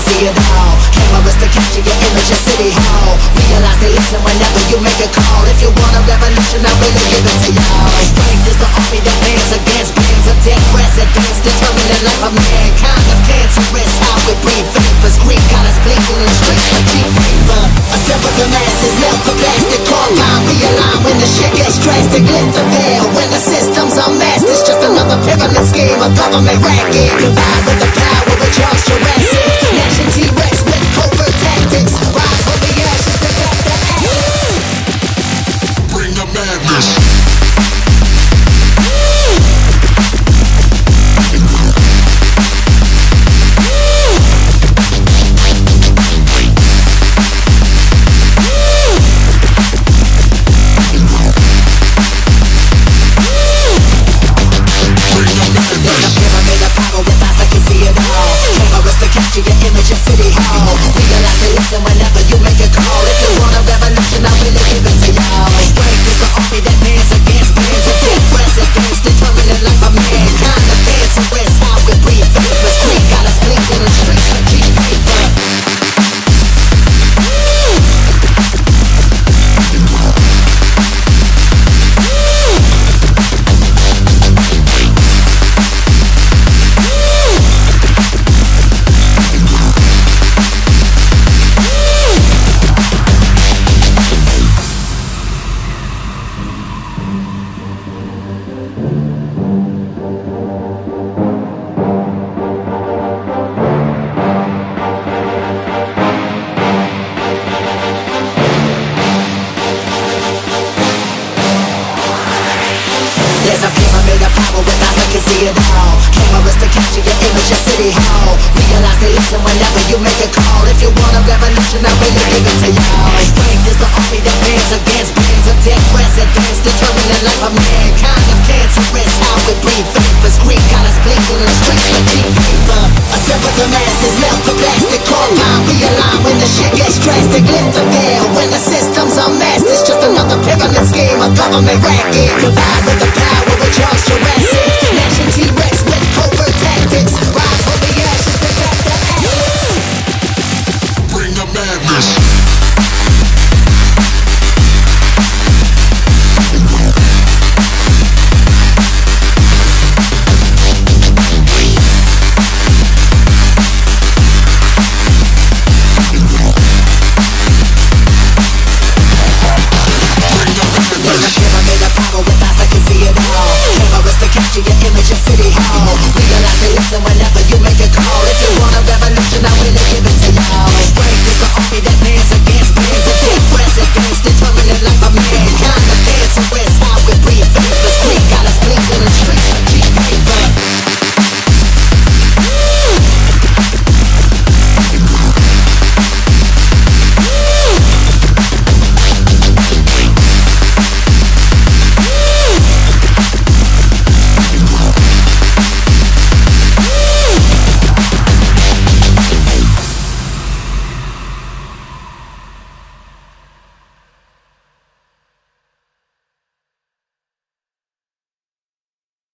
can see it all. Cameras to capture your image at City Hall. Realize they listen whenever you make a call. If you want a revolution, I really give it to y'all. Strength is the army that bands against bands of dead presidents, determining life of mankind of cancerous. How we breathe vapors, Greek got us blinking in streets like cheap paper. A separate the masses, melt the plastic carbine. Realign when the shit gets drastic, lift the veil. When the system's unmasked, it's just another pyramid scheme, a government racket. Divide with the power of Charles Jurassic. Nation T-Rex with covert tactics. Rise from the ashes to back the axis. Bring the madness. Capture your image at City Hall. Realize they listen whenever you make a call. If you want a revolution, I really give it to y'all. Strength is the army that bands against bands of dead presidents, determining life of mankind of cancerous. How we breathe vapors, Greek got us blinking in streets like cheap paper. There's a pyramid of power with eyes that can see it all. Cameras to capture your image at City Hall. Realize they listen whenever you make a call. If you want a revolution, I really give it to y'all. Strength is the army that bands against bands of dead presidents, determining life of mankind of cancerous. How we breathe vapors, Greek got us blinking in streets like cheap paper. A separate the masses, melt the plastic carbine. Realign when the shit gets drastic, lift the veil. When the system's unmasked, it's just another pyramid scheme, a government racket. Divide with the power of Charles Jurassic. Nation T-Rex with covert tactics. Rise from the ashes to back the axis. Bring the madness. Capture your image at City Hall. Realize they listen when